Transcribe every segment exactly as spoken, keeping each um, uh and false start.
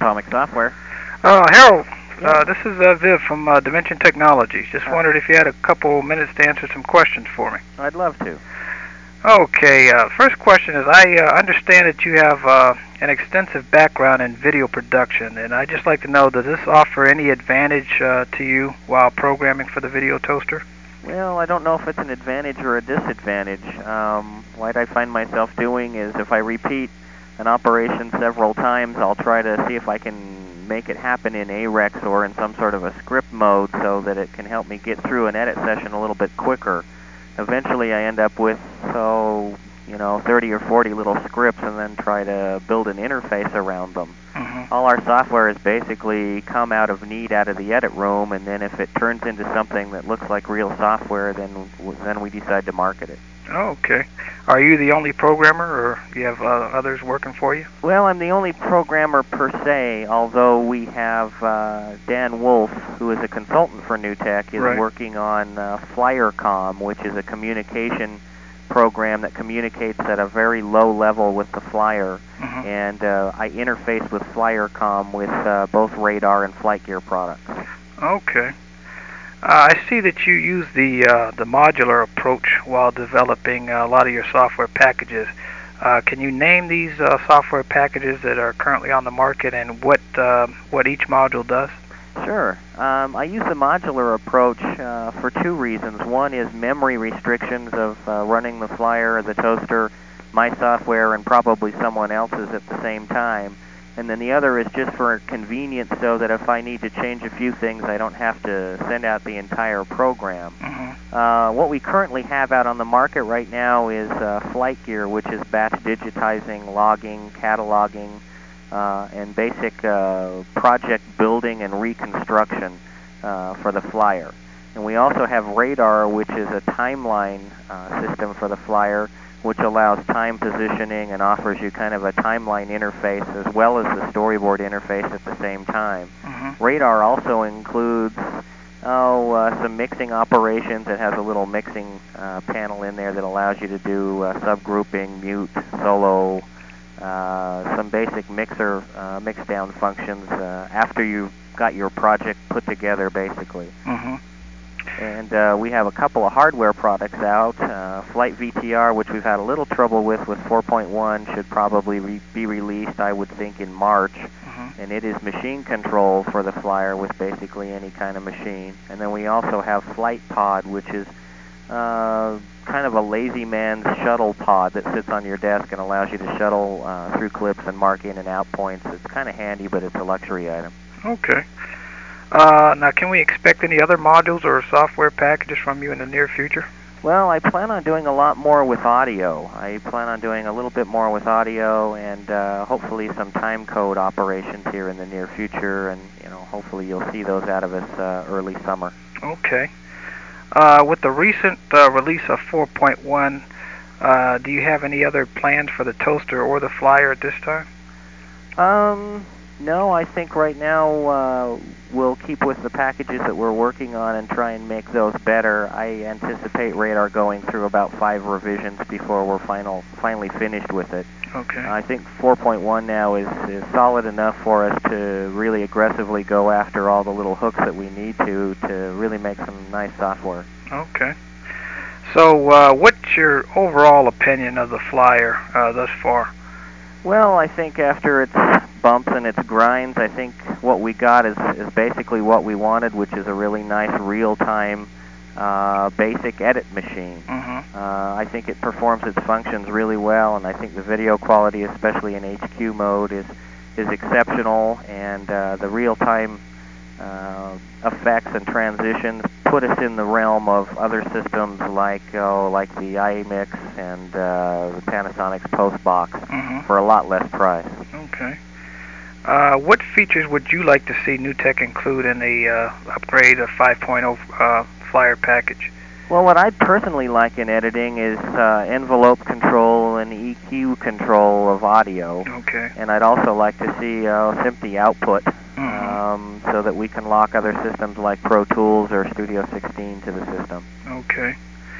Atomic Software. Uh, Harold, Yeah. uh, this is uh, Viv from uh, Dimension Technologies. Just Uh, wondered if you had a couple minutes to answer some questions for me. I'd love to. Okay, uh, first question is I uh, understand that you have uh, an extensive background in video production, and I'd just like to know, does this offer any advantage uh, to you while programming for the video toaster? Well, I don't know if it's an advantage or a disadvantage. Um, what I find myself doing is if I repeat an operation several times, I'll try to see if I can make it happen in A REX or in some sort of a script mode so that it can help me get through an edit session a little bit quicker. Eventually I end up with, so, you know, thirty or forty little scripts and then try to build an interface around them. Mm-hmm. All our software is basically come out of need out of the edit room, and then if it turns into something that looks like real software, then then we decide to market it. Oh, okay. Are you the only programmer, or do you have uh, others working for you? Well, I'm the only programmer per se, although we have uh, Dan Wolf, who is a consultant for NewTek, is Right. working on uh, FlyerCom, which is a communication program that communicates at a very low level with the Flyer. Mm-hmm. And uh, I interface with FlyerCom with uh, both radar and flight gear products. Okay. Uh, I see that you use the uh, the modular approach while developing uh, a lot of your software packages. Uh, can you name these uh, software packages that are currently on the market and what uh, what each module does? Sure. Um, I use the modular approach uh, for two reasons. One is memory restrictions of uh, running the Flyer, the toaster, my software, and probably someone else's at the same time. And then the other is just for convenience, so that if I need to change a few things, I don't have to send out the entire program. Mm-hmm. Uh, what we currently have out on the market right now is uh, Flight Gear, which is batch digitizing, logging, cataloging, uh, and basic uh, project building and reconstruction uh, for the Flyer. And we also have Radar, which is a timeline uh, system for the Flyer, which allows time positioning and offers you kind of a timeline interface as well as the storyboard interface at the same time. Mm-hmm. Radar also includes oh, uh, some mixing operations. It has a little mixing uh, panel in there that allows you to do uh, subgrouping, mute, solo, uh, some basic mixer uh, mix-down functions uh, after you've got your project put together, basically. Mm-hmm. And uh, we have a couple of hardware products out. Uh, Flight V T R, which we've had a little trouble with with four point one, should probably re be released, I would think, in March. Mm-hmm. And it is machine control for the Flyer with basically any kind of machine. And then we also have Flight Pod, which is uh, kind of a lazy man's shuttle pod that sits on your desk and allows you to shuttle uh, through clips and mark in and out points. It's kind of handy, but it's a luxury item. Okay. Uh, now, can we expect any other modules or software packages from you in the near future? Well, I plan on doing a lot more with audio. I plan on doing a little bit more with audio and uh, hopefully some time code operations here in the near future, and you know, hopefully you'll see those out of us uh, early summer. Okay. Uh, with the recent uh, release of four point one, uh, do you have any other plans for the toaster or the Flyer at this time? Um, no, I think right now uh, we'll keep with the packages that we're working on and try and make those better. I anticipate Radar going through about five revisions before we're final, finally finished with it. Okay. I think four point one now is, is solid enough for us to really aggressively go after all the little hooks that we need to to really make some nice software. Okay. So, uh, what's your overall opinion of the Flyer uh, thus far? Well, I think after its bumps and its grinds, I think what we got is, is basically what we wanted, which is a really nice real-time uh, basic edit machine. Mm-hmm. Uh, I think it performs its functions really well, and I think the video quality, especially in H Q mode, is is exceptional, and uh, the real-time uh, effects and transitions put us in the realm of other systems like oh, like the I MIX and uh, Panasonic's Postbox Mm-hmm. for a lot less price. Okay. Uh, what features would you like to see NewTek include in the uh, upgrade of five point oh uh, Flyer package? Well, what I'd personally like in editing is uh, envelope control and E Q control of audio. Okay. And I'd also like to see uh, SMPTE output, Mm-hmm. um, so that we can lock other systems like Pro Tools or Studio sixteen to the system. Okay.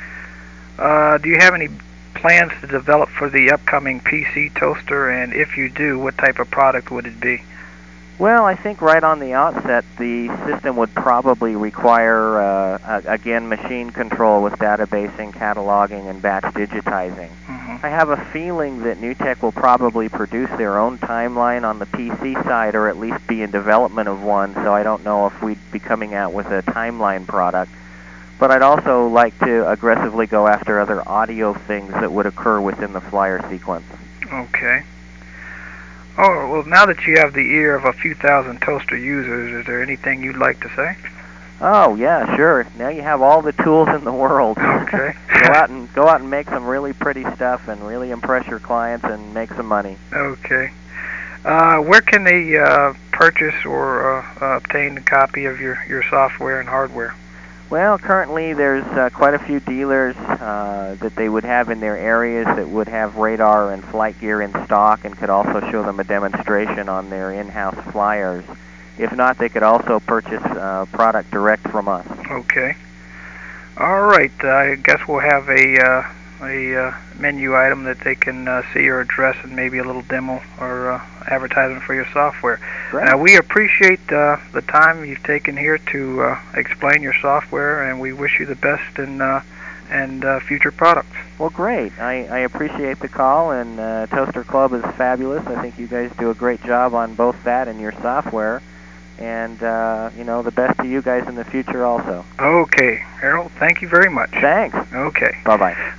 Uh, do you have any plans to develop for the upcoming P C toaster? And if you do, what type of product would it be? Well, I think right on the outset, the system would probably require, uh, again, machine control with databasing, cataloging, and batch digitizing. Mm-hmm. I have a feeling that NewTek will probably produce their own timeline on the P C side, or at least be in development of one, so I don't know if we'd be coming out with a timeline product. But I'd also like to aggressively go after other audio things that would occur within the flyer sequence. Okay. Oh, well, now that you have the ear of a few thousand toaster users, is there anything you'd like to say? Oh, yeah, sure. Now you have all the tools in the world. Okay. go out and go out and make some really pretty stuff and really impress your clients and make some money. Okay. Uh, where can they uh, purchase or uh, uh, obtain a copy of your, your software and hardware? Well, currently there's uh, quite a few dealers uh, that they would have in their areas that would have radar and flight gear in stock and could also show them a demonstration on their in-house flyers. If not, they could also purchase uh, product direct from us. Okay. All right. Uh, I guess we'll have a uh, a uh, menu item that they can uh, see your address and maybe a little demo or uh, advertisement for your software. Great. Uh, we appreciate uh, the time you've taken here to uh, explain your software, and we wish you the best in uh, and uh, future products. Well, great. I, I appreciate the call, and uh, Toaster Club is fabulous. I think you guys do a great job on both that and your software. And, uh, you know, the best to you guys in the future also. Okay, Harold, thank you very much. Thanks. Okay. Bye-bye.